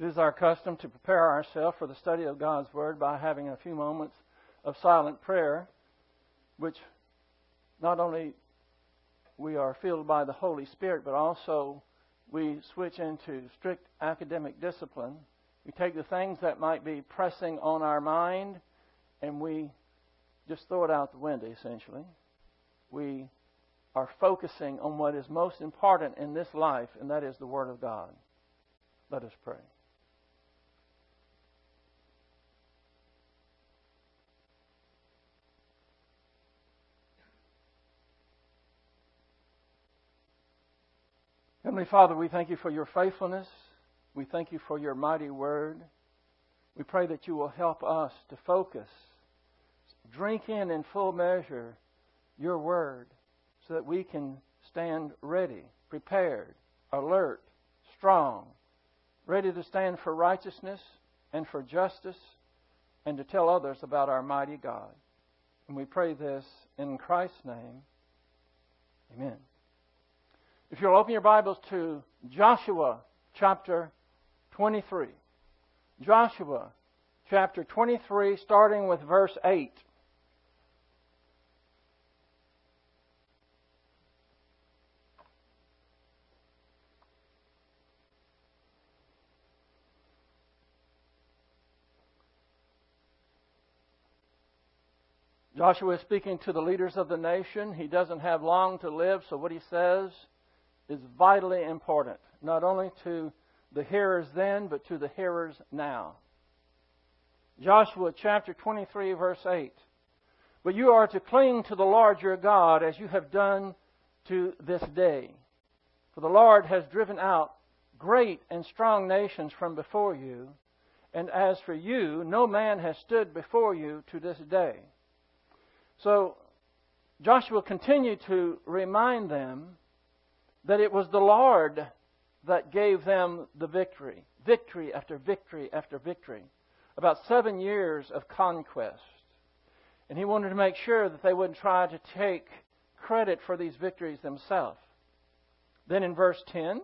It is our custom to prepare ourselves for the study of God's Word by having a few moments of silent prayer, which not only we are filled by the Holy Spirit, but also we switch into strict academic discipline. We take the things that might be pressing on our mind and we just throw it out the window, essentially. We are focusing on what is most important in this life, and that is the Word of God. Let us pray. Heavenly Father, we thank you for your faithfulness. We thank you for your mighty word. We pray that you will help us to focus, drink in full measure your word so that we can stand ready, prepared, alert, strong, ready to stand for righteousness and for justice and to tell others about our mighty God. And we pray this in Christ's name. Amen. If you'll open your Bibles to Joshua chapter 23. Joshua chapter 23, starting with verse 8. Joshua is speaking to the leaders of the nation. He doesn't have long to live, so what he says is vitally important, not only to the hearers then, but to the hearers now. Joshua chapter 23, verse 8. But you are to cling to the Lord your God as you have done to this day. For the Lord has driven out great and strong nations from before you, and as for you, no man has stood before you to this day. So Joshua continued to remind them that it was the Lord that gave them the victory. Victory after victory after victory. About 7 years of conquest. And he wanted to make sure that they wouldn't try to take credit for these victories themselves. Then in verse 10,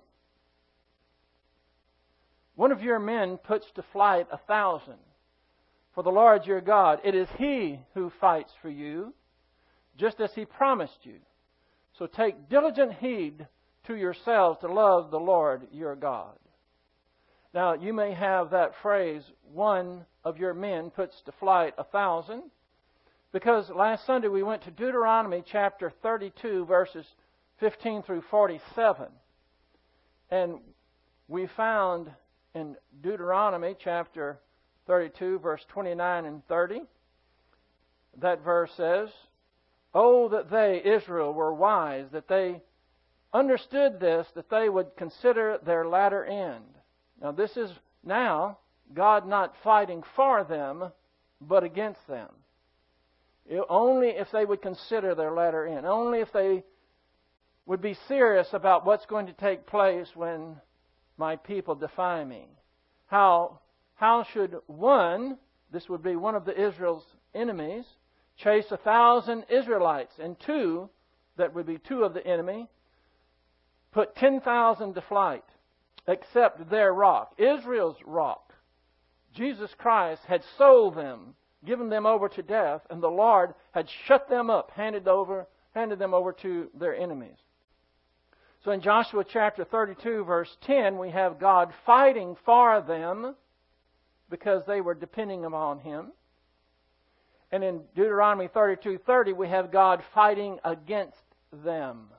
one of your men puts to flight 1,000. For the Lord your God, it is He who fights for you, just as He promised you. So take diligent heed to yourselves to love the Lord your God. Now, you may have that phrase, one of your men puts to flight 1,000, because last Sunday we went to Deuteronomy chapter 32, verses 15 through 47. And we found in Deuteronomy chapter 32, verse 29 and 30, that verse says, "Oh, that they, Israel, were wise, that they understood this, that they would consider their latter end." Now this is now God not fighting for them, but against them. Only if they would consider their latter end. Only if they would be serious about what's going to take place when my people defy me. How should one, this would be one of the Israel's enemies, chase 1,000 Israelites, and two, that would be two of the enemy, put 10,000 to flight, except their rock, Israel's rock. Jesus Christ had sold them, given them over to death, and the Lord had shut them up, handed them over to their enemies. So in Joshua chapter 32, verse 10, we have God fighting for them because they were depending upon Him. And in Deuteronomy 32:30, we have God fighting against them.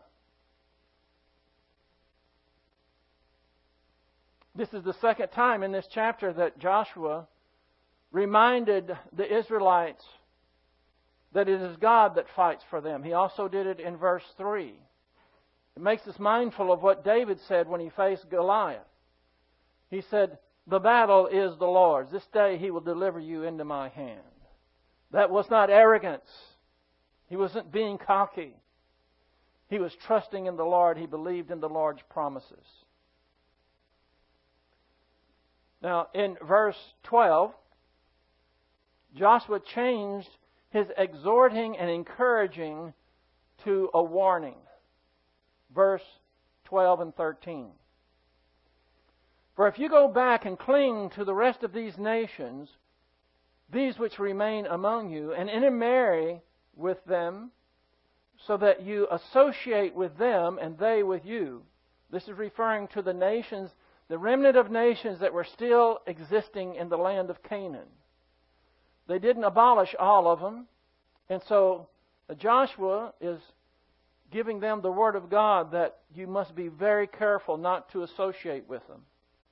This is the second time in this chapter that Joshua reminded the Israelites that it is God that fights for them. He also did it in verse 3. It makes us mindful of what David said when he faced Goliath. He said, "The battle is the Lord's. This day He will deliver you into my hand." That was not arrogance. He wasn't being cocky. He was trusting in the Lord. He believed in the Lord's promises. Now, in verse 12, Joshua changed his exhorting and encouraging to a warning. Verse 12 and 13. For if you go back and cling to the rest of these nations, these which remain among you, and intermarry with them, so that you associate with them and they with you. This is referring to the nations, the remnant of nations that were still existing in the land of Canaan. They didn't abolish all of them. And so Joshua is giving them the word of God that you must be very careful not to associate with them.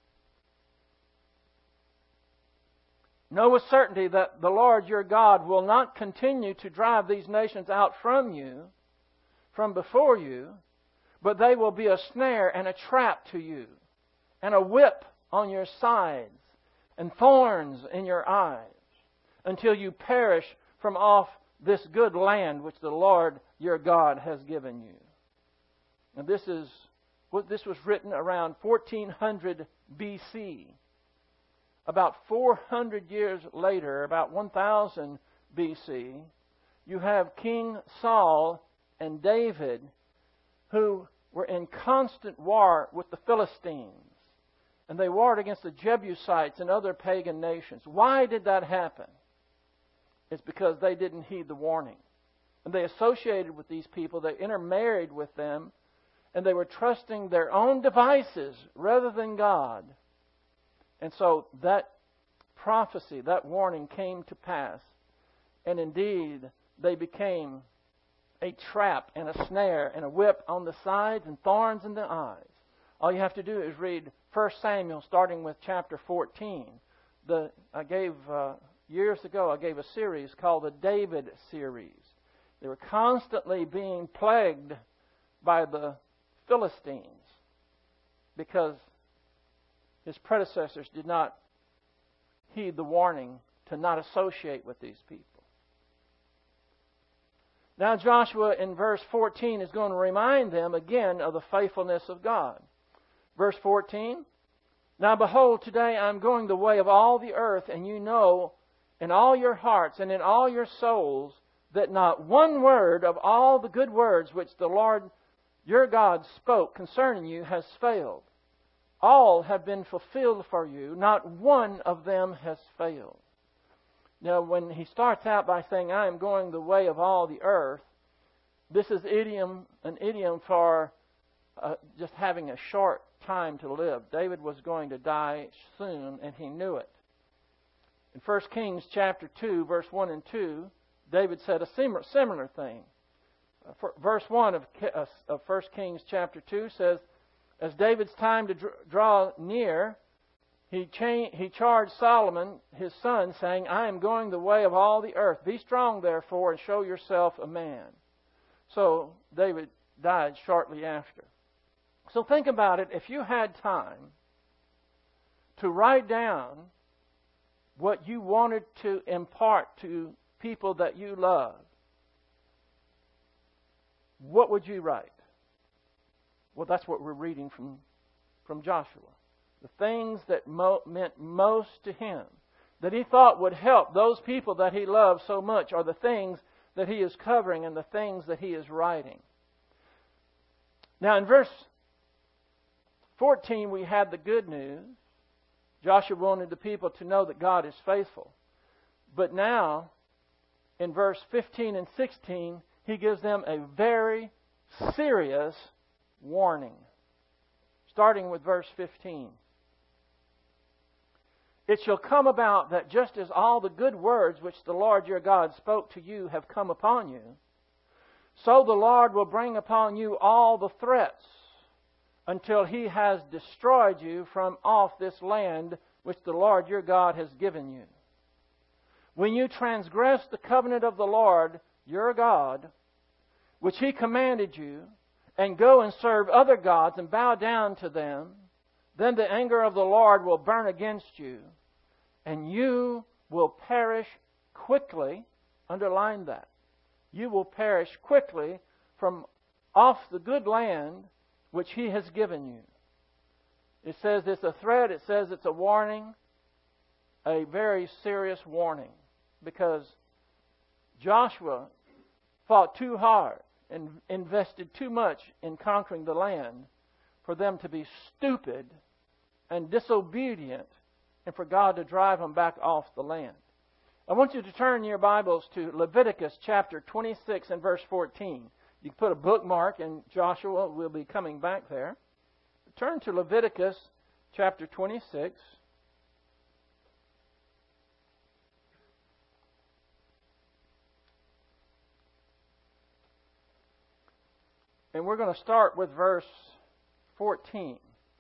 Know with certainty that the Lord your God will not continue to drive these nations out from you, from before you, but they will be a snare and a trap to you, and a whip on your sides, and thorns in your eyes, until you perish from off this good land which the Lord your God has given you. And this was written around 1400 BC. About 400 years later, about 1000 BC, you have King Saul and David, who were in constant war with the Philistines. And they warred against the Jebusites and other pagan nations. Why did that happen? It's because they didn't heed the warning. And they associated with these people, they intermarried with them, and they were trusting their own devices rather than God. And so that prophecy, that warning came to pass. And indeed, they became a trap and a snare and a whip on the sides and thorns in the eyes. All you have to do is read 1 Samuel starting with chapter 14. Years ago, I gave a series called the David series. They were constantly being plagued by the Philistines because his predecessors did not heed the warning to not associate with these people. Now Joshua in verse 14 is going to remind them again of the faithfulness of God. Verse 14, Now behold, today I am going the way of all the earth, and you know in all your hearts and in all your souls that not one word of all the good words which the Lord your God spoke concerning you has failed. All have been fulfilled for you. Not one of them has failed. Now, when he starts out by saying, I am going the way of all the earth, this is an idiom for just having a short time to live. David was going to die soon, and he knew it. In 1 Kings chapter 2, verse 1 and 2, David said a similar thing. Verse 1 of 1 Kings chapter 2 says, As David's time to draw near, he charged Solomon, his son, saying, I am going the way of all the earth. Be strong, therefore, and show yourself a man. So David died shortly after. So think about it. If you had time to write down what you wanted to impart to people that you love, what would you write? Well, that's what we're reading from Joshua. The things that meant most to him, that he thought would help those people that he loved so much, are the things that he is covering and the things that he is writing. Now, in verse 14, we had the good news. Joshua wanted the people to know that God is faithful. But now, in verse 15 and 16, he gives them a very serious warning. Starting with verse 15. It shall come about that just as all the good words which the Lord your God spoke to you have come upon you, so the Lord will bring upon you all the threats until he has destroyed you from off this land which the Lord your God has given you. When you transgress the covenant of the Lord your God, which he commanded you, and go and serve other gods and bow down to them, then the anger of the Lord will burn against you, and you will perish quickly. Underline that. You will perish quickly from off the good land which he has given you. It says it's a threat. It says it's a warning. A very serious warning. Because Joshua fought too hard and invested too much in conquering the land for them to be stupid and disobedient, and for God to drive them back off the land. I want you to turn your Bibles to Leviticus chapter 26 and verse 14. You can put a bookmark, and Joshua will be coming back there. Turn to Leviticus chapter 26. And we're going to start with verse 14.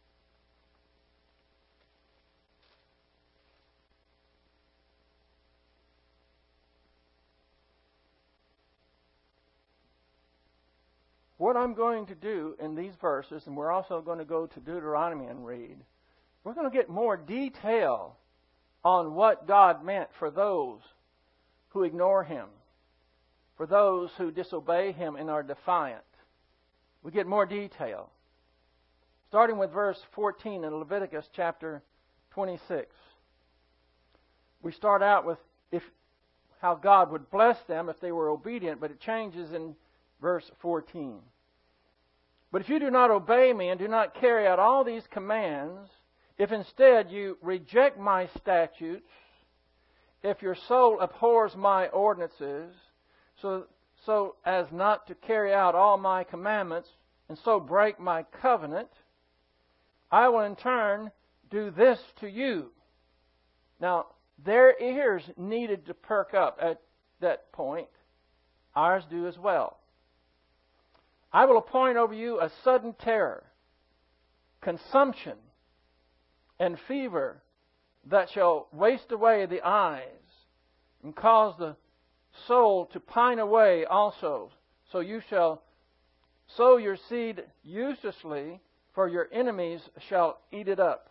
What I'm going to do in these verses, and we're also going to go to Deuteronomy and read, we're going to get more detail on what God meant for those who ignore Him, for those who disobey Him and are defiant. We get more detail. Starting with verse 14 in Leviticus chapter 26. We start out with how God would bless them if they were obedient, but it changes in verse 14. But if you do not obey me and do not carry out all these commands, if instead you reject my statutes, if your soul abhors my ordinances, so as not to carry out all my commandments and so break my covenant, I will in turn do this to you. Now, their ears needed to perk up at that point. Ours do as well. I will appoint over you a sudden terror, consumption, and fever that shall waste away the eyes and cause the soul to pine away also. So you shall sow your seed uselessly, for your enemies shall eat it up.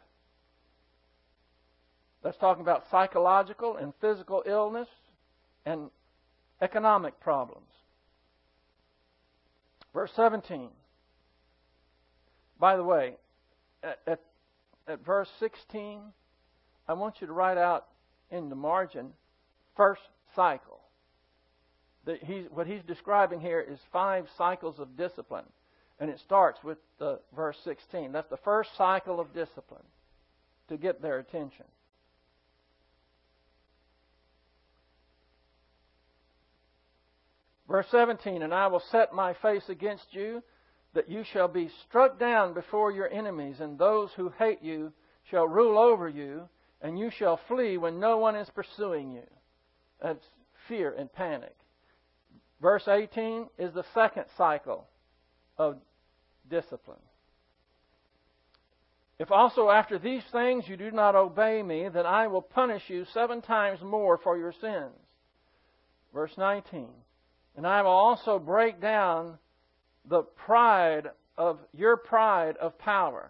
That's talking about psychological and physical illness and economic problems. Verse 17. By the way, at verse 16, I want you to write out in the margin, first cycle. What he's describing here is 5 cycles of discipline. And it starts with verse 16. That's the first cycle of discipline to get their attention. Verse 17, and I will set my face against you, that you shall be struck down before your enemies, and those who hate you shall rule over you, and you shall flee when no one is pursuing you. That's fear and panic. Verse 18 is the second cycle of discipline. If also after these things you do not obey me, then I will punish you 7 times more for your sins. Verse 19. And I will also break down the pride of power.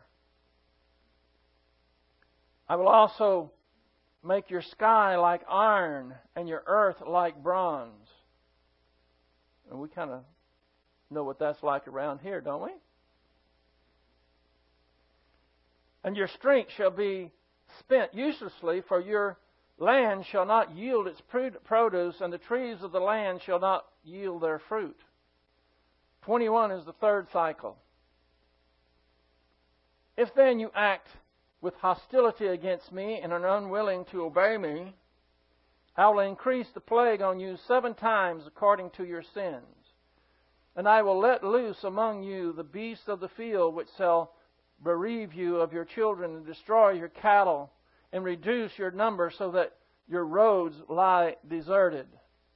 I will also make your sky like iron and your earth like bronze. And we kind of know what that's like around here, don't we? And your strength shall be spent uselessly, for your land shall not yield its produce, and the trees of the land shall not yield their fruit. 21 is the third cycle. If then you act with hostility against me and are unwilling to obey me, I will increase the plague on you 7 times according to your sins. And I will let loose among you the beasts of the field, which shall bereave you of your children and destroy your cattle and reduce your number so that your roads lie deserted.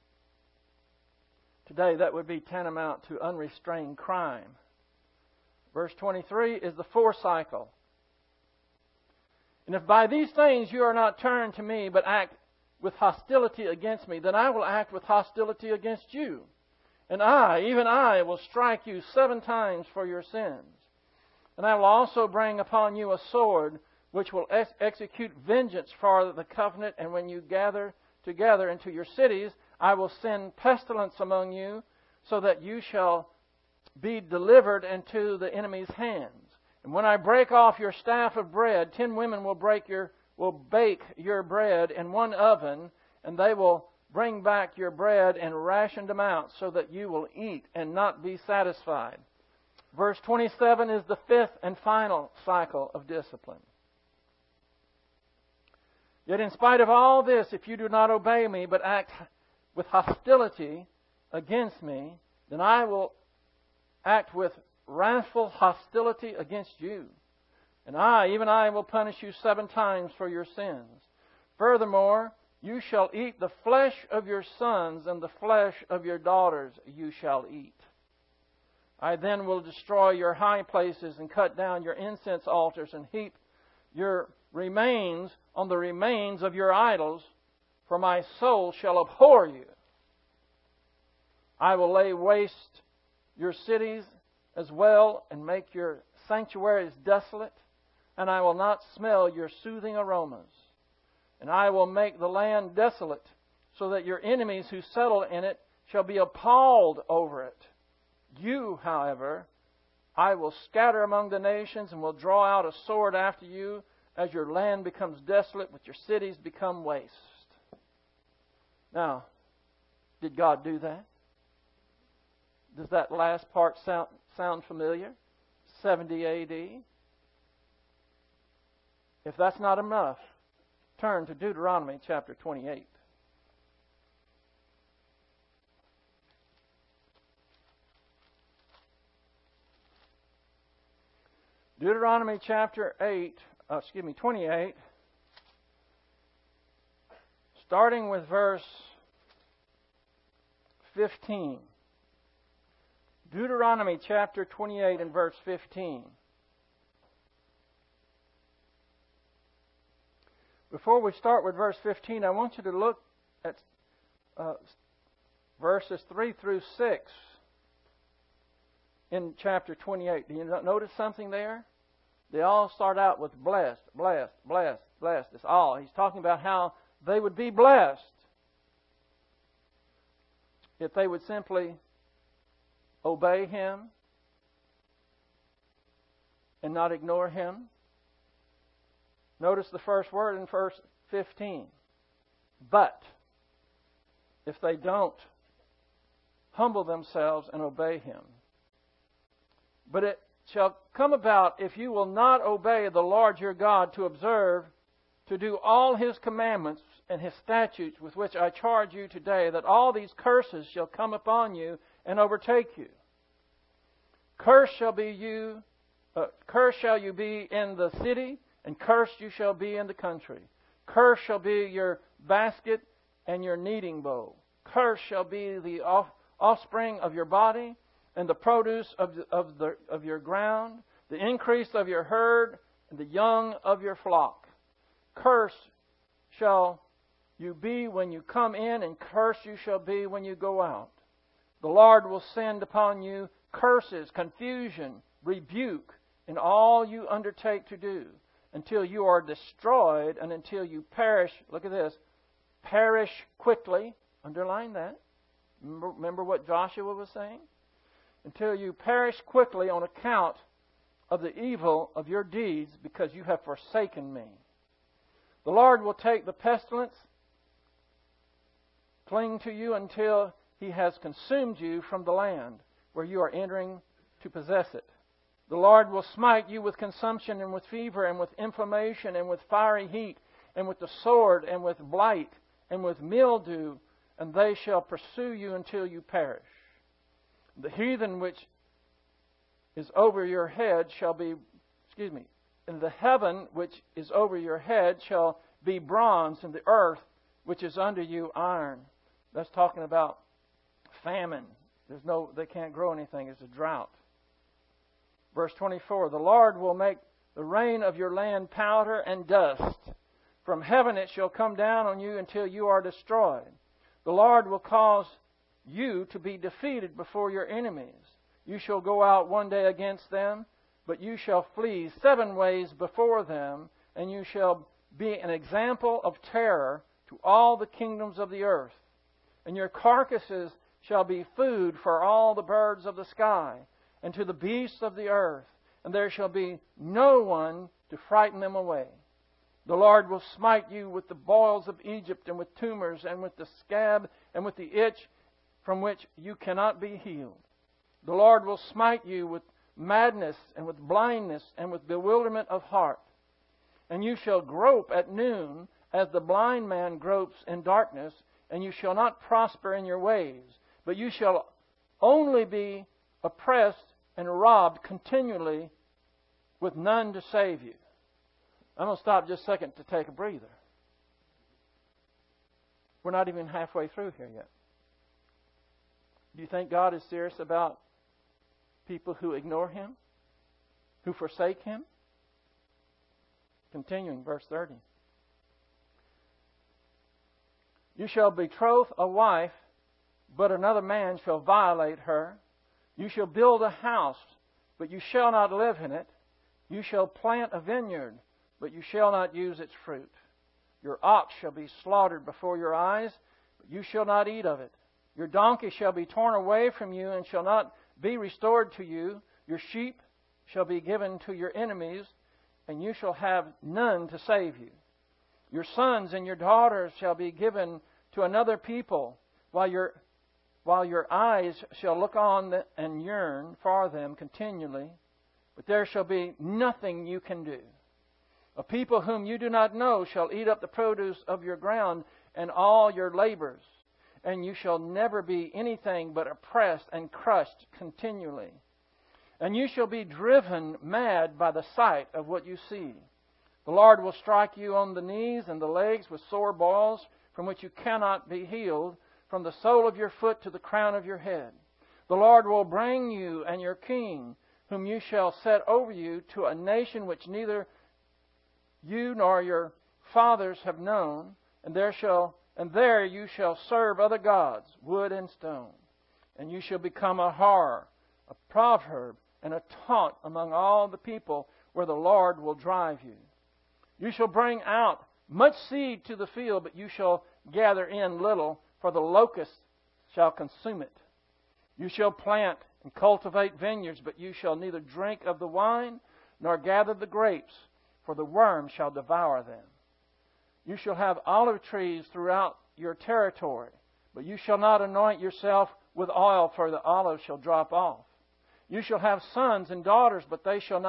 Today that would be tantamount to unrestrained crime. Verse 23 is the fourth cycle. And if by these things you are not turned to me, but act with hostility against me, then I will act with hostility against you. And I, even I, will strike you 7 times for your sins. And I will also bring upon you a sword, which will execute vengeance for the covenant. And when you gather together into your cities, I will send pestilence among you, so that you shall be delivered into the enemy's hands. And when I break off your staff of bread, 10 women will bake your bread in one oven, and they will bring back your bread in rationed amounts, so that you will eat and not be satisfied. Verse 27 is the 5th and final cycle of discipline. Yet in spite of all this, if you do not obey me, but act with hostility against me, then I will act with wrathful hostility against you. And even I will punish you 7 times for your sins. Furthermore, you shall eat the flesh of your sons, and the flesh of your daughters you shall eat. I then will destroy your high places and cut down your incense altars and heap your remains on the remains of your idols, for my soul shall abhor you. I will lay waste your cities as well and make your sanctuaries desolate, and I will not smell your soothing aromas. And I will make the land desolate, so that your enemies who settle in it shall be appalled over it. You, however, I will scatter among the nations and will draw out a sword after you as your land becomes desolate, with your cities become waste. Now, did God do that? Does that last part sound familiar? 70 A.D.? If that's not enough, turn to Deuteronomy chapter 28. Deuteronomy chapter 28, starting with verse 15. Deuteronomy chapter 28 and verse 15. Before we start with verse 15, I want you to look at verses 3 through 6 in chapter 28. Do you notice something there? They all start out with blessed, blessed, blessed, blessed. It's all. He's talking about how they would be blessed if they would simply obey Him and not ignore Him. Notice the first word in verse 15. But if they don't humble themselves and obey Him. But it shall come about, if you will not obey the Lord your God to observe, to do all His commandments and His statutes with which I charge you today, that all these curses shall come upon you and overtake you. Cursed shall you be in the city, and cursed you shall be in the country. Cursed shall be your basket and your kneading bowl. Cursed shall be the offspring of your body, and the produce of your ground, the increase of your herd, and the young of your flock. Cursed shall you be when you come in, and cursed you shall be when you go out. The Lord will send upon you curses, confusion, rebuke in all you undertake to do, until you are destroyed and until you perish. Look at this. Perish quickly. Underline that. Remember what Joshua was saying? Until you perish quickly on account of the evil of your deeds, because you have forsaken me. The Lord will take the pestilence, cling to you until He has consumed you from the land where you are entering to possess it. The Lord will smite you with consumption and with fever and with inflammation and with fiery heat and with the sword and with blight and with mildew, and they shall pursue you until you perish. The heathen which is over your head shall be, and the heaven which is over your head shall be bronze, and the earth which is under you iron. That's talking about famine. They can't grow anything. It's a drought. Verse 24, the Lord will make the rain of your land powder and dust. From heaven it shall come down on you until you are destroyed. The Lord will cause you to be defeated before your enemies. You shall go out one day against them, but you shall flee 7 ways before them, and you shall be an example of terror to all the kingdoms of the earth. And your carcasses shall be food for all the birds of the sky, and to the beasts of the earth, and there shall be no one to frighten them away. The Lord will smite you with the boils of Egypt, and with tumors, and with the scab, and with the itch from which you cannot be healed. The Lord will smite you with madness, and with blindness, and with bewilderment of heart. And you shall grope at noon, as the blind man gropes in darkness, and you shall not prosper in your ways, but you shall only be oppressed and robbed continually with none to save you. I'm going to stop just a second to take a breather. We're not even halfway through here yet. Do you think God is serious about people who ignore Him, who forsake Him? Continuing, verse 30. You shall betroth a wife, but another man shall violate her. You shall build a house, but you shall not live in it. You shall plant a vineyard, but you shall not use its fruit. Your ox shall be slaughtered before your eyes, but you shall not eat of it. Your donkey shall be torn away from you and shall not be restored to you. Your sheep shall be given to your enemies, and you shall have none to save you. Your sons and your daughters shall be given to another people, while your eyes shall look on and yearn for them continually. But there shall be nothing you can do. A people whom you do not know shall eat up the produce of your ground and all your labors, and you shall never be anything but oppressed and crushed continually. And you shall be driven mad by the sight of what you see. The Lord will strike you on the knees and the legs with sore boils, from which you cannot be healed, from the sole of your foot to the crown of your head. The Lord will bring you and your king, whom you shall set over you, to a nation which neither you nor your fathers have known, and there you shall serve other gods, wood and stone. And you shall become a horror, a proverb, and a taunt among all the people where the Lord will drive you. You shall bring out much seed to the field, but you shall gather in little, for the locust shall consume it. You shall plant and cultivate vineyards, but you shall neither drink of the wine nor gather the grapes, for the worm shall devour them. You shall have olive trees throughout your territory, but you shall not anoint yourself with oil, for the olive shall drop off. You shall have sons and daughters, but they shall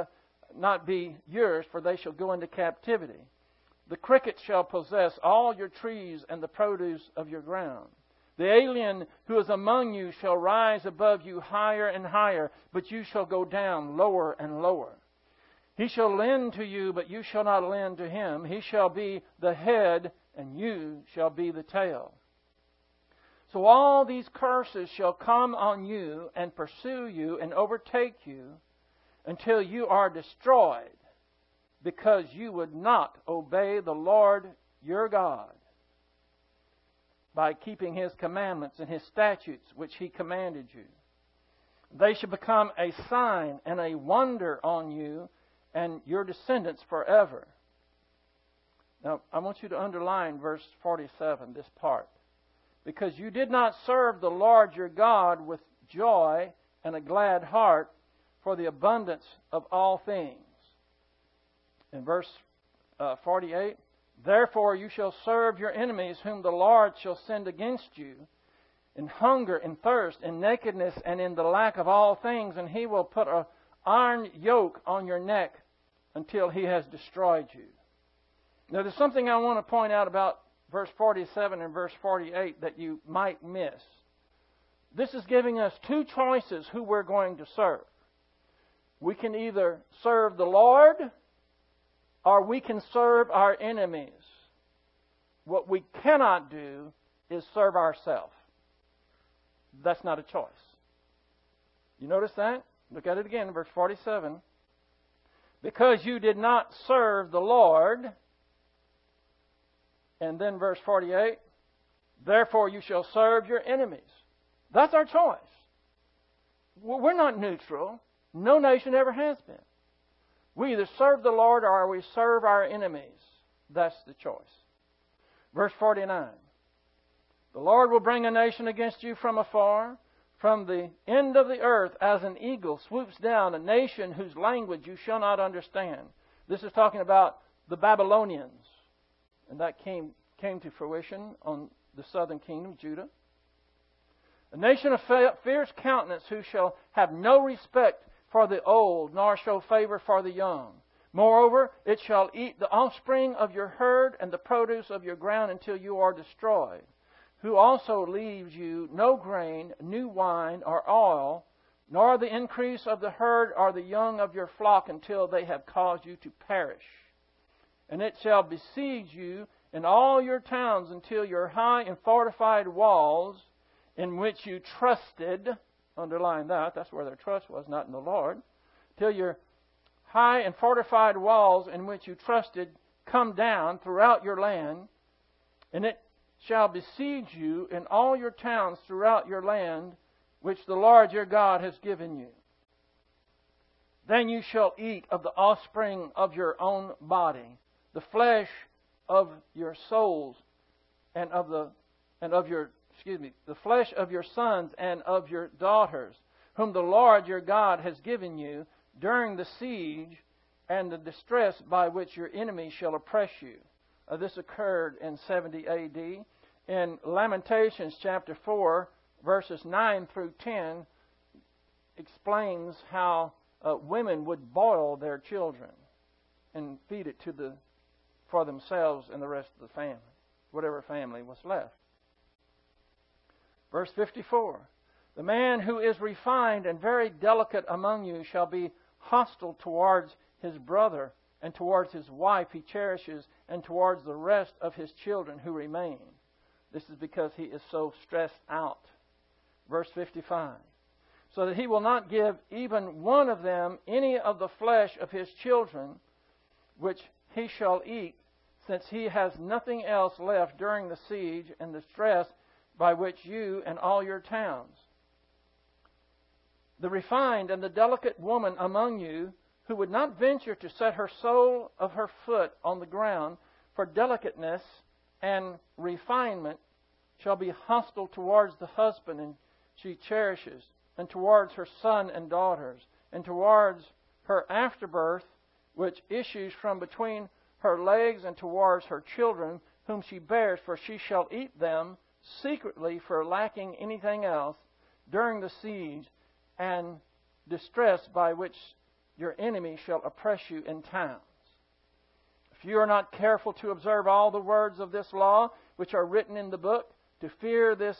not be yours, for they shall go into captivity. The cricket shall possess all your trees and the produce of your ground. The alien who is among you shall rise above you higher and higher, but you shall go down lower and lower. He shall lend to you, but you shall not lend to him. He shall be the head, and you shall be the tail. So all these curses shall come on you and pursue you and overtake you until you are destroyed, because you would not obey the Lord your God by keeping His commandments and His statutes which He commanded you. They shall become a sign and a wonder on you and your descendants forever. Now, I want you to underline verse 47, this part. Because you did not serve the Lord your God with joy and a glad heart for the abundance of all things. In verse 48, therefore you shall serve your enemies, whom the Lord shall send against you, in hunger and thirst, in nakedness and in the lack of all things, and He will put an iron yoke on your neck until He has destroyed you. Now, there's something I want to point out about verse 47 and verse 48 that you might miss. This is giving us two choices who we're going to serve. We can either serve the Lord or we can serve our enemies. What we cannot do is serve ourselves. That's not a choice. You notice that? Look at it again, verse 47. Because you did not serve the Lord. And then verse 48. Therefore you shall serve your enemies. That's our choice. We're not neutral. No nation ever has been. We either serve the Lord or we serve our enemies. That's the choice. Verse 49. The Lord will bring a nation against you from afar, from the end of the earth, as an eagle swoops down, a nation whose language you shall not understand. This is talking about the Babylonians. And that came to fruition on the southern kingdom, Judah. A nation of fierce countenance, who shall have no respect for the old, nor show favor for the young. Moreover, it shall eat the offspring of your herd and the produce of your ground until you are destroyed. Who also leaves you no grain, new wine, or oil, nor the increase of the herd or the young of your flock until they have caused you to perish. And it shall besiege you in all your towns until your high and fortified walls, in which you trusted, underline that, that's where their trust was, not in the Lord, till your high and fortified walls in which you trusted come down throughout your land, and it shall besiege you in all your towns throughout your land, which the Lord your God has given you. Then you shall eat of the offspring of your own body, the flesh of your souls, and the flesh of your sons and of your daughters, whom the Lord your God has given you during the siege and the distress by which your enemies shall oppress you. This occurred in 70 A.D. In Lamentations chapter 4, verses 9 through 10, explains how women would boil their children and feed it for themselves and the rest of the family, whatever family was left. Verse 54, the man who is refined and very delicate among you shall be hostile towards his brother, and towards his wife he cherishes, and towards the rest of his children who remain. This is because he is so stressed out. Verse 55, so that he will not give even one of them any of the flesh of his children, which he shall eat, since he has nothing else left during the siege and the stress by which you and all your towns. The refined and the delicate woman among you, who would not venture to set her sole of her foot on the ground for delicateness and refinement, shall be hostile towards the husband and she cherishes, and towards her son and daughters, and towards her afterbirth, which issues from between her legs, and towards her children, whom she bears, for she shall eat them secretly for lacking anything else during the siege and distress by which your enemy shall oppress you in towns. If you are not careful to observe all the words of this law, which are written in the book, to fear this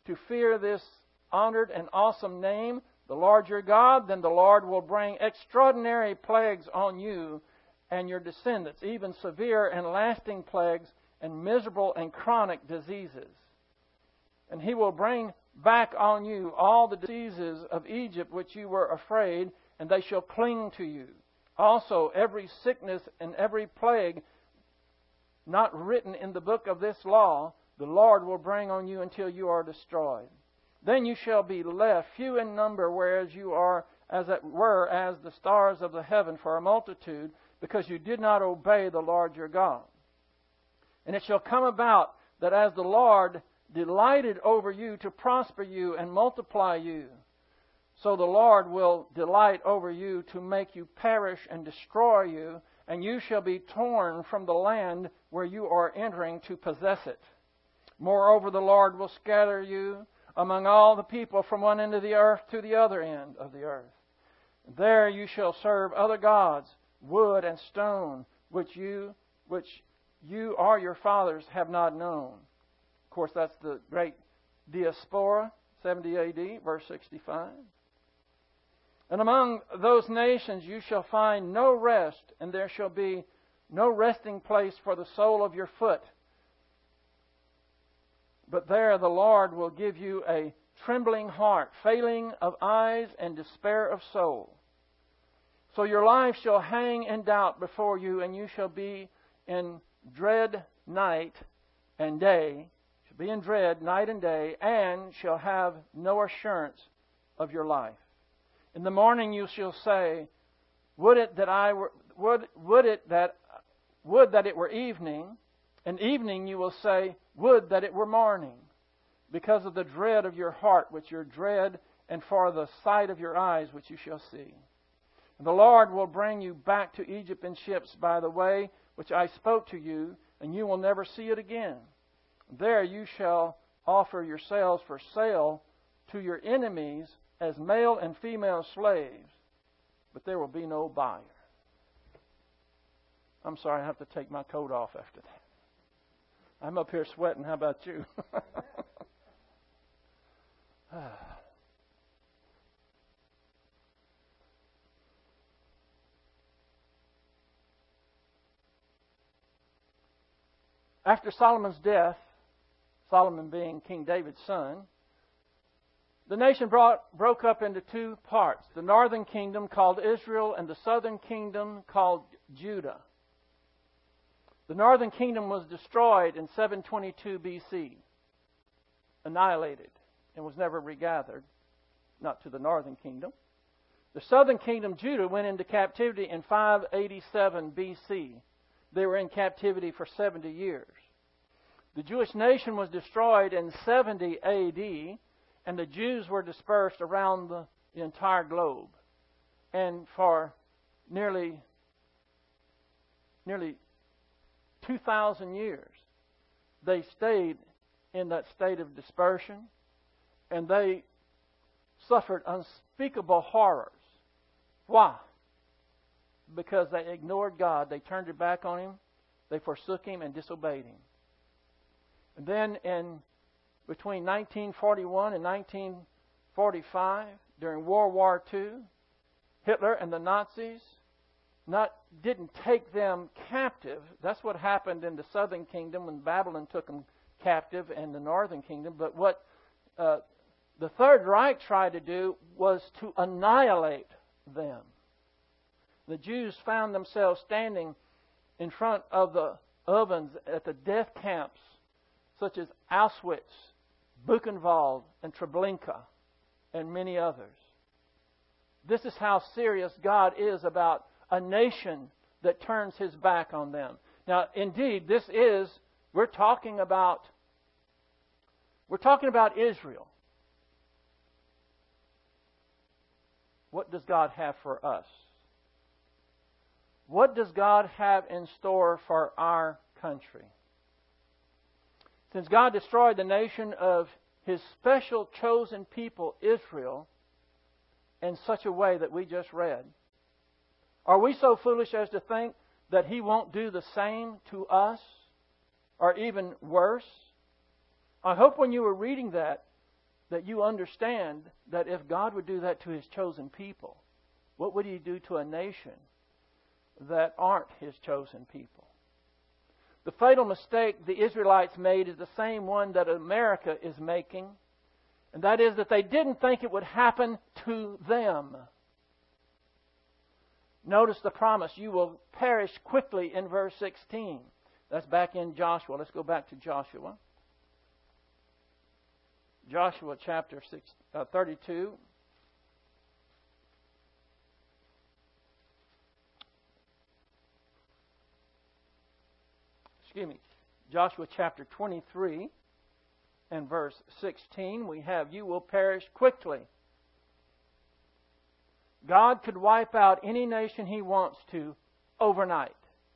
honored and awesome name, the Lord your God, then the Lord will bring extraordinary plagues on you and your descendants, even severe and lasting plagues and miserable and chronic diseases. And He will bring back on you all the diseases of Egypt which you were afraid, and they shall cling to you. Also, every sickness and every plague not written in the book of this law, the Lord will bring on you until you are destroyed. Then you shall be left few in number, whereas you are as the stars of the heaven for a multitude, because you did not obey the Lord your God. And it shall come about that as the Lord delighted over you to prosper you and multiply you, so the Lord will delight over you to make you perish and destroy you, and you shall be torn from the land where you are entering to possess it. Moreover, the Lord will scatter you among all the people from one end of the earth to the other end of the earth. There you shall serve other gods, wood and stone, which you or your fathers have not known. Of course, that's the great diaspora, 70 A.D., verse 65. And among those nations you shall find no rest, and there shall be no resting place for the sole of your foot. But there the Lord will give you a trembling heart, failing of eyes, and despair of soul. So your life shall hang in doubt before you, and you shall be in dread night and day, shall be in dread night and day, and shall have no assurance of your life. In the morning you shall say, would that it were evening. In evening you will say, would that it were morning, because of the dread of your heart which you dread, and for the sight of your eyes which you shall see. And the Lord will bring you back to Egypt in ships by the way which I spoke to you, and you will never see it again. There you shall offer yourselves for sale to your enemies as male and female slaves, but there will be no buyer. I'm sorry, I have to take my coat off after that. I'm up here sweating. How about you? After Solomon's death, Solomon being King David's son, the nation broke up into two parts. The northern kingdom called Israel and the southern kingdom called Judah. The northern kingdom was destroyed in 722 BC, annihilated, and was never regathered, not to the northern kingdom. The southern kingdom, Judah, went into captivity in 587 BC. They were in captivity for 70 years. The Jewish nation was destroyed in 70 AD, and the Jews were dispersed around the entire globe. And for nearly 2,000 years, they stayed in that state of dispersion, and they suffered unspeakable horrors. Why? Because they ignored God. They turned their back on Him. They forsook Him and disobeyed Him. And then in between 1941 and 1945, during World War II, Hitler and the Nazis didn't take them captive. That's what happened in the southern kingdom when Babylon took them captive, and the northern kingdom. But what the Third Reich tried to do was to annihilate them. The Jews found themselves standing in front of the ovens at the death camps, such as Auschwitz, Buchenwald, and Treblinka, and many others. This is how serious God is about a nation that turns His back on them. Now, indeed, we're talking about Israel. What does God have for us? What does God have in store for our country? Since God destroyed the nation of His special chosen people, Israel, in such a way that we just read, are we so foolish as to think that He won't do the same to us, or even worse? I hope when you were reading that you understand that if God would do that to His chosen people, what would He do to a nation that aren't His chosen people? The fatal mistake the Israelites made is the same one that America is making, and that is that they didn't think it would happen to them. Notice the promise, you will perish quickly, in verse 16. That's back in Joshua. Let's go back to Joshua. Joshua chapter 32. Joshua chapter 23 and verse 16, we have, you will perish quickly. God could wipe out any nation He wants to overnight.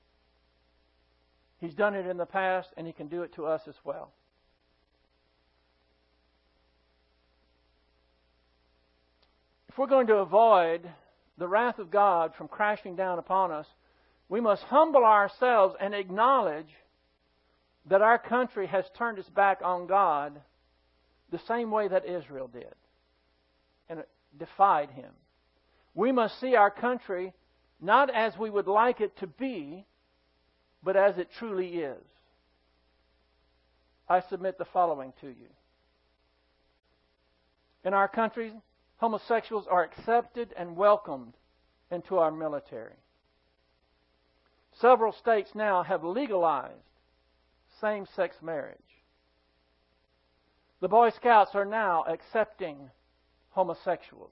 He's done it in the past, and He can do it to us as well. If we're going to avoid the wrath of God from crashing down upon us, we must humble ourselves and acknowledge that our country has turned its back on God the same way that Israel did and defied Him. We must see our country not as we would like it to be, but as it truly is. I submit the following to you. In our country, homosexuals are accepted and welcomed into our military. Several states now have legalized same-sex marriage. The Boy Scouts are now accepting homosexuals.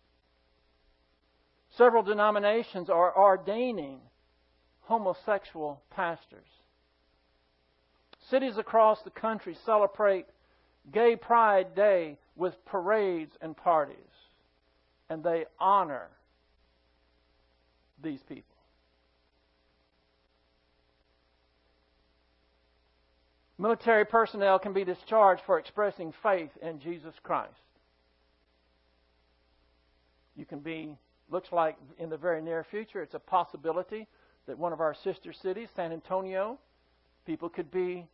Several denominations are ordaining homosexual pastors. Cities across the country celebrate Gay Pride Day with parades and parties, and they honor these people. Military personnel can be discharged for expressing faith in Jesus Christ. You can be, looks like in the very near future, it's a possibility that one of our sister cities, San Antonio, people could be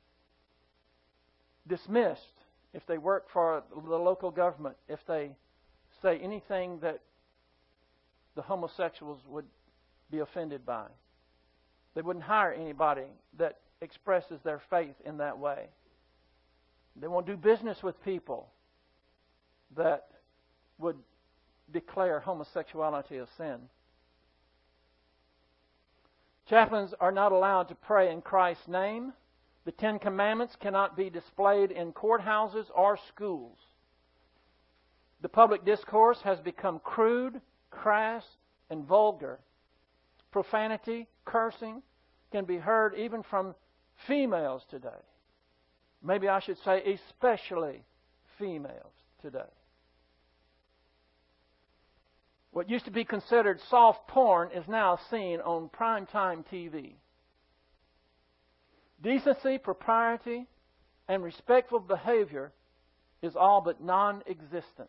dismissed if they work for the local government, if they say anything that the homosexuals would be offended by. They wouldn't hire anybody that expresses their faith in that way. They won't do business with people that would declare homosexuality a sin. Chaplains are not allowed to pray in Christ's name. The Ten Commandments cannot be displayed in courthouses or schools. The public discourse has become crude, crass, and vulgar. Profanity, cursing can be heard even from females today. Maybe I should say especially females today. What used to be considered soft porn is now seen on primetime TV. Decency, propriety, and respectful behavior is all but non-existent.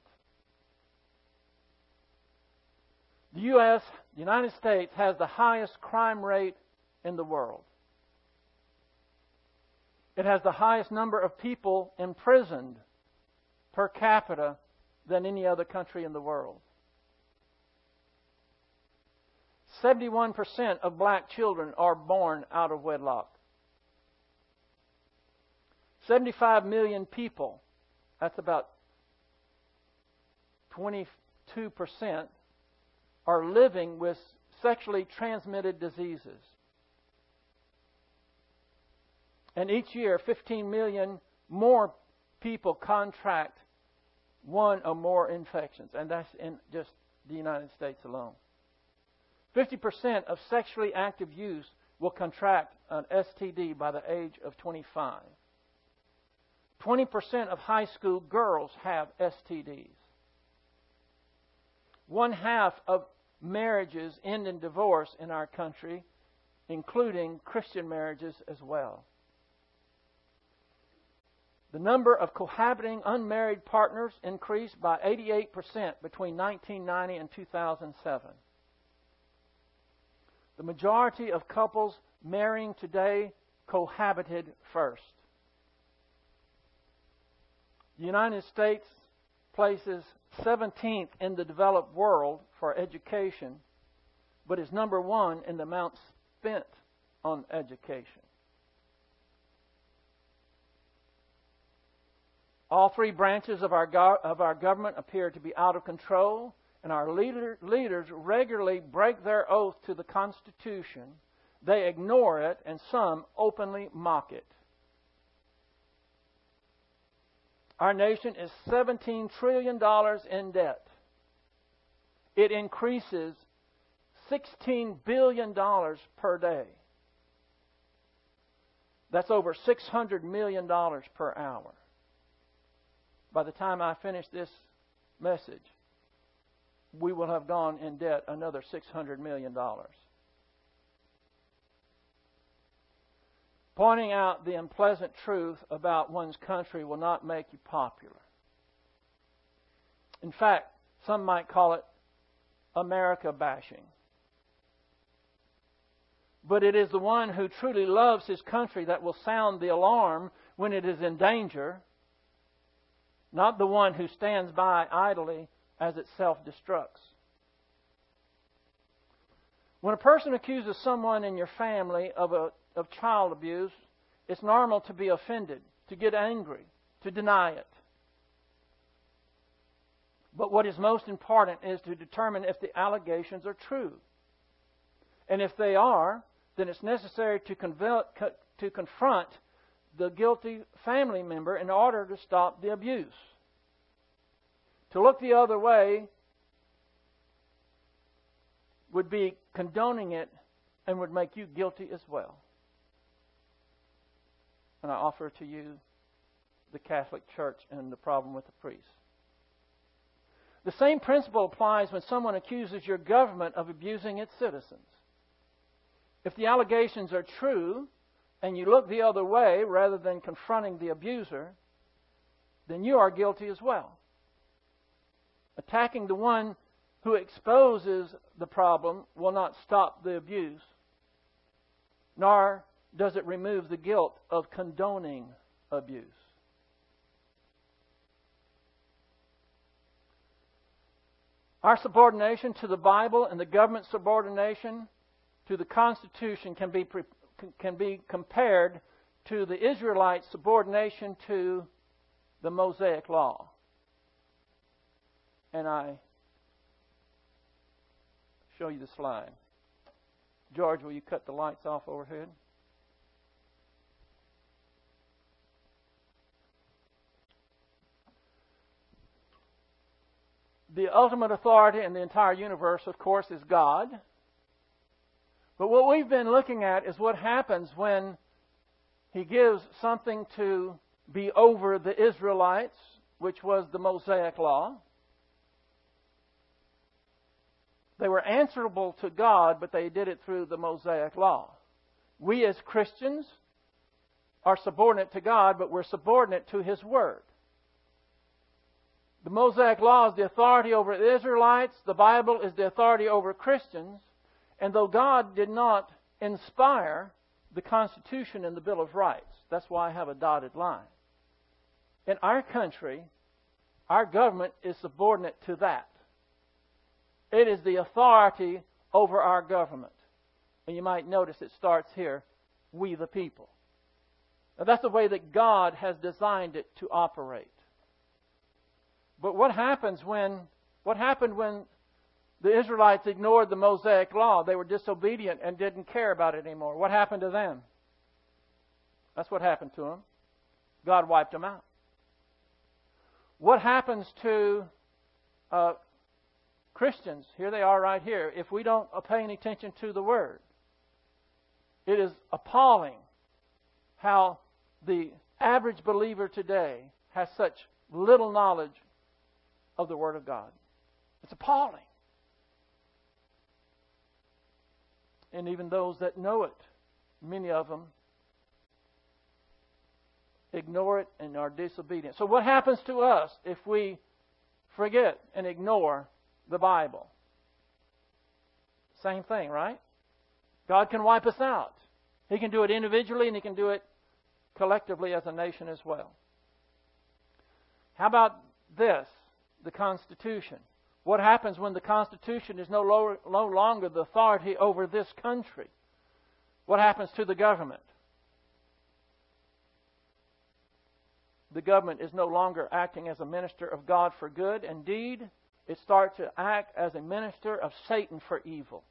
The United States, has the highest crime rate in the world. It has the highest number of people imprisoned per capita than any other country in the world. 71% of black children are born out of wedlock. 75 million people, that's about 22%, are living with sexually transmitted diseases. And each year, 15 million more people contract one or more infections. And that's in just the United States alone. 50% of sexually active youth will contract an STD by the age of 25. 20% of high school girls have STDs. 1/2 of marriages end in divorce in our country, including Christian marriages as well. The number of cohabiting unmarried partners increased by 88% between 1990 and 2007. The majority of couples marrying today cohabited first. The United States places 17th in the developed world for education, but is number 1 in the amount spent on education. All 3 branches of our government appear to be out of control, and our leaders regularly break their oath to the Constitution. They ignore it, and some openly mock it. Our nation is $17 trillion in debt. It increases $16 billion per day. That's over $600 million per hour. By the time I finish this message, we will have gone in debt another $600 million. Pointing out the unpleasant truth about one's country will not make you popular. In fact, some might call it America bashing. But it is the one who truly loves his country that will sound the alarm when it is in danger, not the one who stands by idly as it self-destructs. When a person accuses someone in your family of child abuse, it's normal to be offended, to get angry, to deny it. But what is most important is to determine if the allegations are true. And if they are, then it's necessary to confront the guilty family member in order to stop the abuse. To look the other way would be condoning it and would make you guilty as well. And I offer to you the Catholic Church and the problem with the priests. The same principle applies when someone accuses your government of abusing its citizens. If the allegations are true and you look the other way rather than confronting the abuser, then you are guilty as well. Attacking the one who exposes the problem will not stop the abuse, nor does it remove the guilt of condoning abuse. Our subordination to the Bible and the government subordination to the Constitution can be compared to the Israelites' subordination to the Mosaic Law. And I show you the slide. George, will you cut the lights off overhead? The ultimate authority in the entire universe, of course, is God. But what we've been looking at is what happens when He gives something to be over the Israelites, which was the Mosaic Law. They were answerable to God, but they did it through the Mosaic Law. We as Christians are subordinate to God, but we're subordinate to His Word. The Mosaic Law is the authority over the Israelites. The Bible is the authority over Christians. And though God did not inspire the Constitution and the Bill of Rights, that's why I have a dotted line. In our country, our government is subordinate to that. It is the authority over our government. And you might notice it starts here, we the people. Now, that's the way that God has designed it to operate. But what happened when the Israelites ignored the Mosaic Law? They were disobedient and didn't care about it anymore. What happened to them? That's what happened to them. God wiped them out. What happens to Christians? Here they are right here. If we don't pay any attention to the Word, it is appalling how the average believer today has such little knowledge of the Word of God. It's appalling. And even those that know it, many of them ignore it and are disobedient. So what happens to us if we forget and ignore the Bible? Same thing, right? God can wipe us out. He can do it individually and He can do it collectively as a nation as well. How about this? The Constitution. What happens when the Constitution is no longer the authority over this country? What happens to the government? The government is no longer acting as a minister of God for good. Indeed, it starts to act as a minister of Satan for evil.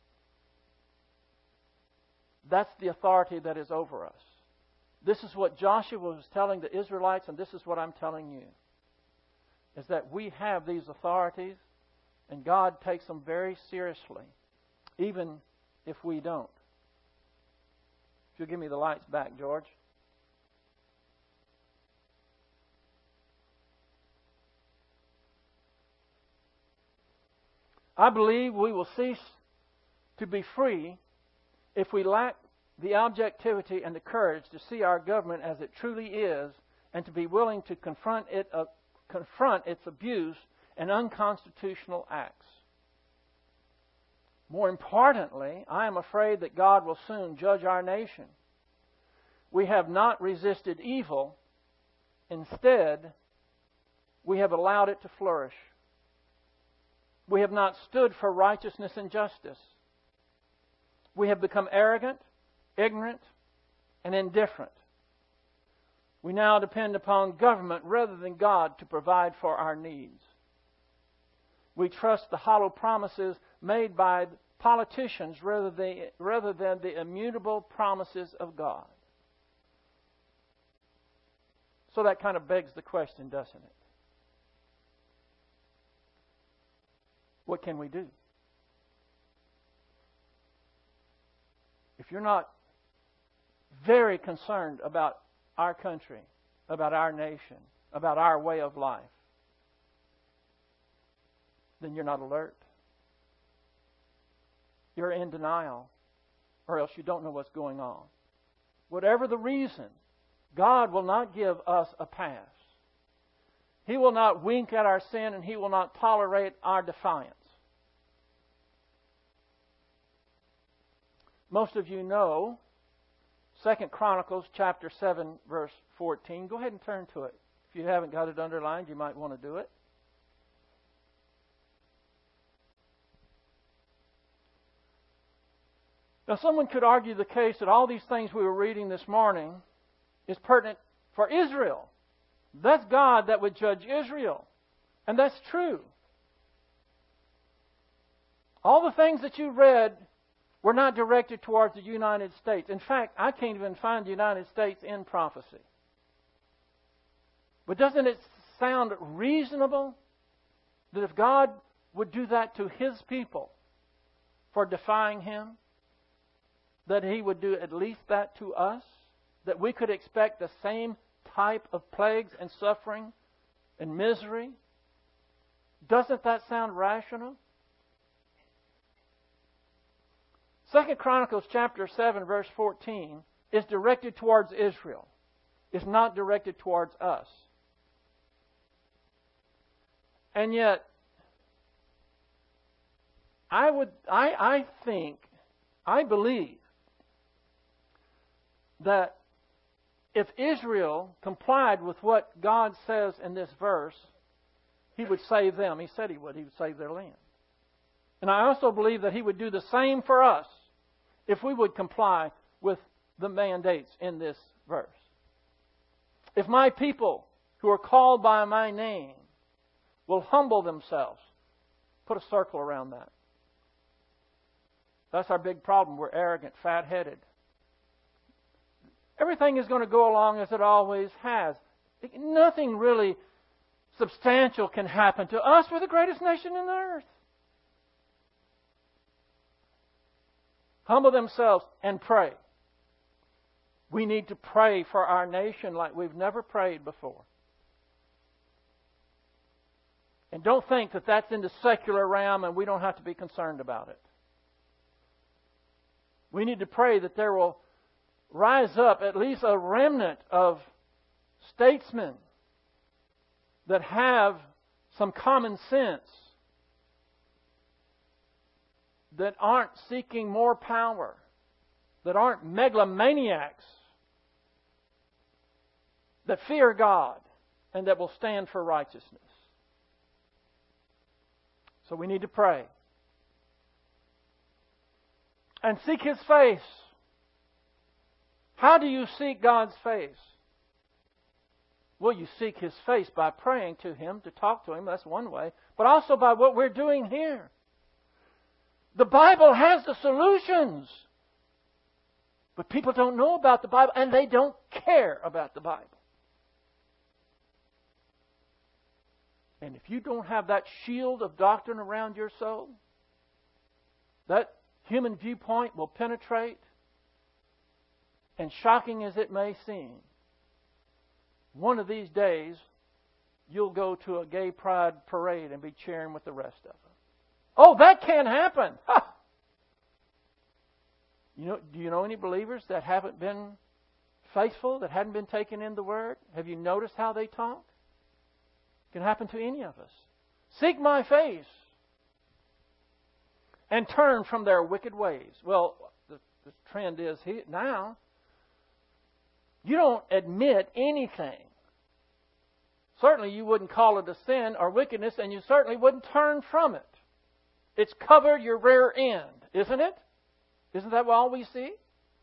That's the authority that is over us. This is what Joshua was telling the Israelites, and this is what I'm telling you. Is that we have these authorities, and God takes them very seriously, even if we don't. If you'll give me the lights back, George. I believe we will cease to be free if we lack the objectivity and the courage to see our government as it truly is, and to be willing to confront its abuse and unconstitutional acts. More importantly, I am afraid that God will soon judge our nation. We have not resisted evil. Instead, we have allowed it to flourish. We have not stood for righteousness and justice. We have become arrogant, ignorant, and indifferent. We now depend upon government rather than God to provide for our needs. We trust the hollow promises made by politicians rather than the immutable promises of God. So that kind of begs the question, doesn't it? What can we do? If you're not very concerned about our country, about our nation, about our way of life, then you're not alert. You're in denial, or else you don't know what's going on. Whatever the reason, God will not give us a pass. He will not wink at our sin, and He will not tolerate our defiance. Most of you know 2 Chronicles chapter 7, verse 14. Go ahead and turn to it. If you haven't got it underlined, you might want to do it. Now, someone could argue the case that all these things we were reading this morning is pertinent for Israel. That's God that would judge Israel. And that's true. All the things that you read were not directed towards the United States. In fact, I can't even find the United States in prophecy. But doesn't it sound reasonable that if God would do that to His people for defying Him, that He would do at least that to us? That we could expect the same type of plagues and suffering and misery? Doesn't that sound rational? 2 Chronicles chapter 7, verse 14 is directed towards Israel. It's not directed towards us. And yet, I believe that if Israel complied with what God says in this verse, He would save them. He said He would. He would save their land. And I also believe that He would do the same for us if we would comply with the mandates in this verse. If my people who are called by my name will humble themselves, put a circle around that. That's our big problem. We're arrogant, fat-headed. Everything is going to go along as it always has. Nothing really substantial can happen to us. We're the greatest nation in the earth. Humble themselves and pray. We need to pray for our nation like we've never prayed before. And don't think that that's in the secular realm and we don't have to be concerned about it. We need to pray that there will rise up at least a remnant of statesmen that have some common sense, that aren't seeking more power, that aren't megalomaniacs, that fear God, and that will stand for righteousness. So we need to pray. And seek His face. How do you seek God's face? Well, you seek His face by praying to Him, to talk to Him. That's one way. But also by what we're doing here. The Bible has the solutions. But people don't know about the Bible, and they don't care about the Bible. And if you don't have that shield of doctrine around your soul, that human viewpoint will penetrate. And shocking as it may seem, one of these days, you'll go to a gay pride parade and be cheering with the rest of them. Oh, that can't happen! Ha! Do you know any believers that haven't been faithful, that hadn't been taken in the Word? Have you noticed how they talk? It can happen to any of us. Seek my face and turn from their wicked ways. Well, the trend is now, you don't admit anything. Certainly you wouldn't call it a sin or wickedness, and you certainly wouldn't turn from it. It's covered your rear end, isn't it? Isn't that all we see?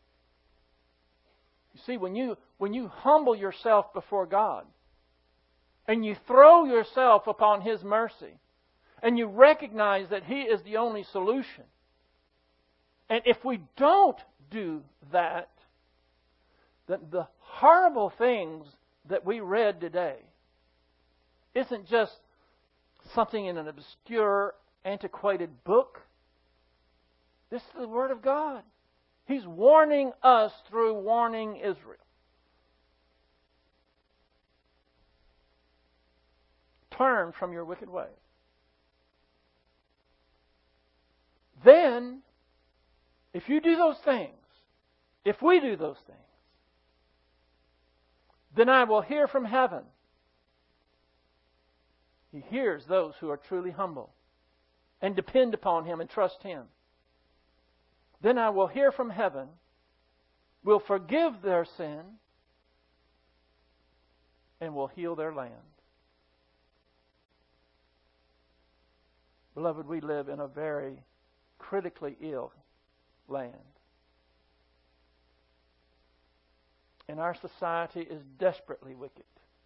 You see, when you humble yourself before God, and you throw yourself upon His mercy, and you recognize that He is the only solution, and if we don't do that, then the horrible things that we read today isn't just something in an obscure, antiquated book. This is the Word of God. He's warning us through warning Israel. Turn from your wicked ways. Then, if you do those things, if we do those things, then I will hear from heaven. He hears those who are truly humble and depend upon Him and trust Him. Then I will hear from heaven will forgive their sin, and will heal their land. Beloved, we live in a very critically ill land. And our society is desperately wicked.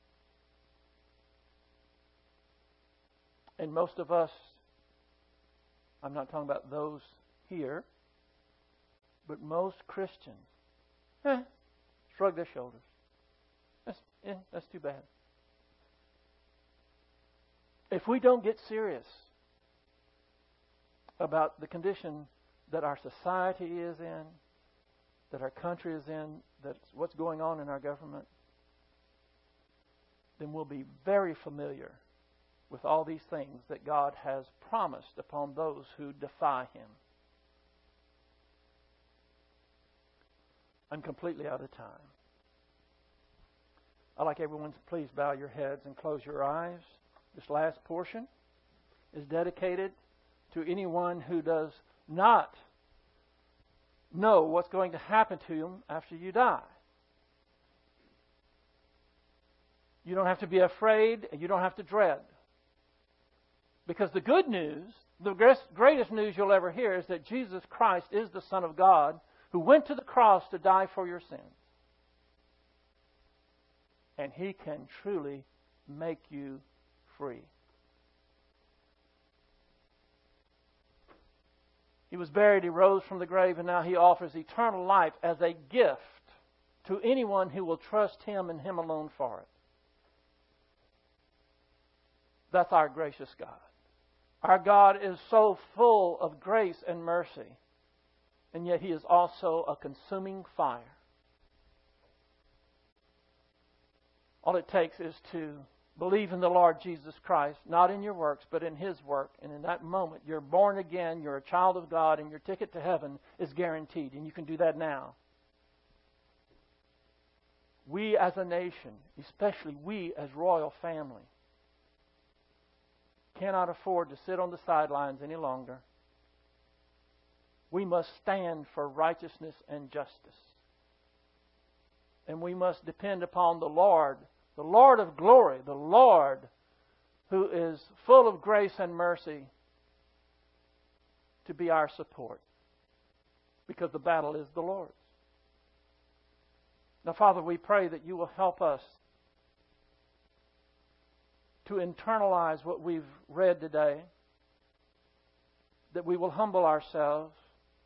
And most of us, I'm not talking about those here, but most Christians, shrug their shoulders. That's too bad. If we don't get serious about the condition that our society is in, that our country is in, that's what's going on in our government, then we'll be very familiar with all these things that God has promised upon those who defy Him. I'm completely out of time. I'd like everyone to please bow your heads and close your eyes. This last portion is dedicated to anyone who does not know what's going to happen to you after you die. You don't have to be afraid and you don't have to dread. Because the good news, the greatest news you'll ever hear is that Jesus Christ is the Son of God who went to the cross to die for your sins. And He can truly make you free. He was buried, He rose from the grave, and now He offers eternal life as a gift to anyone who will trust Him and Him alone for it. That's our gracious God. Our God is so full of grace and mercy, and yet He is also a consuming fire. All it takes is to believe in the Lord Jesus Christ, not in your works, but in His work. And in that moment, you're born again, you're a child of God, and your ticket to heaven is guaranteed. And you can do that now. We as a nation, especially we as royal family, cannot afford to sit on the sidelines any longer. We must stand for righteousness and justice. And we must depend upon the Lord of glory, the Lord who is full of grace and mercy, to be our support. Because the battle is the Lord's. Now, Father, we pray that You will help us to internalize what we've read today, that we will humble ourselves,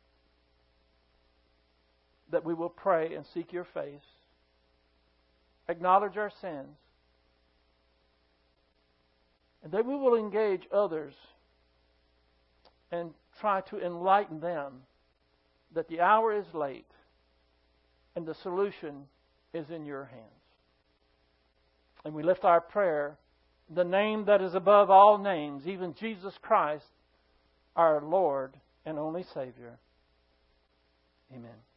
that we will pray and seek Your face, acknowledge our sins, and that we will engage others and try to enlighten them that the hour is late and the solution is in Your hands. And we lift our prayer, the name that is above all names, even Jesus Christ, our Lord and only Savior. Amen.